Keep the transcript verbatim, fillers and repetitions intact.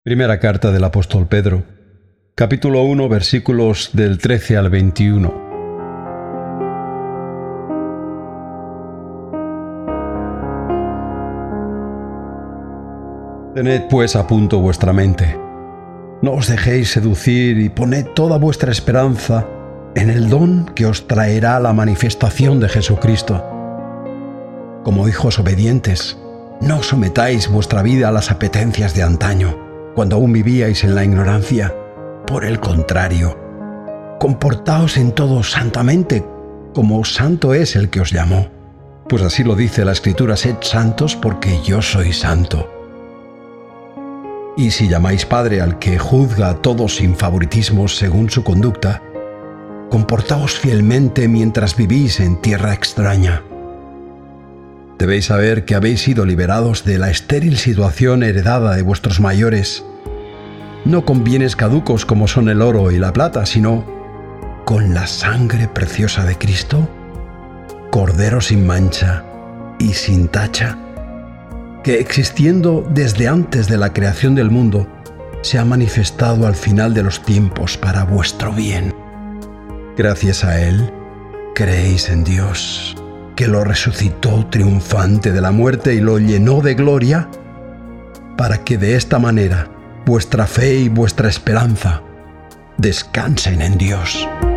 Primera carta del apóstol Pedro, capítulo uno, versículos del trece al veintiuno. Tened pues a punto vuestra mente. No os dejéis seducir y poned toda vuestra esperanza en el don que os traerá la manifestación de Jesucristo. Como hijos obedientes, no sometáis vuestra vida a las apetencias de antaño, cuando aún vivíais en la ignorancia. Por el contrario, comportaos en todo santamente, como santo es el que os llamó. Pues así lo dice la Escritura: sed santos porque yo soy santo. Y si llamáis Padre al que juzga a todos sin favoritismos según su conducta, comportaos fielmente mientras vivís en tierra extraña. Debéis saber que habéis sido liberados de la estéril situación heredada de vuestros mayores, no con bienes caducos como son el oro y la plata, sino con la sangre preciosa de Cristo, Cordero sin mancha y sin tacha, que existiendo desde antes de la creación del mundo, se ha manifestado al final de los tiempos para vuestro bien. Gracias a Él, creéis en Dios, que lo resucitó triunfante de la muerte y lo llenó de gloria, para que de esta manera vuestra fe y vuestra esperanza descansen en Dios.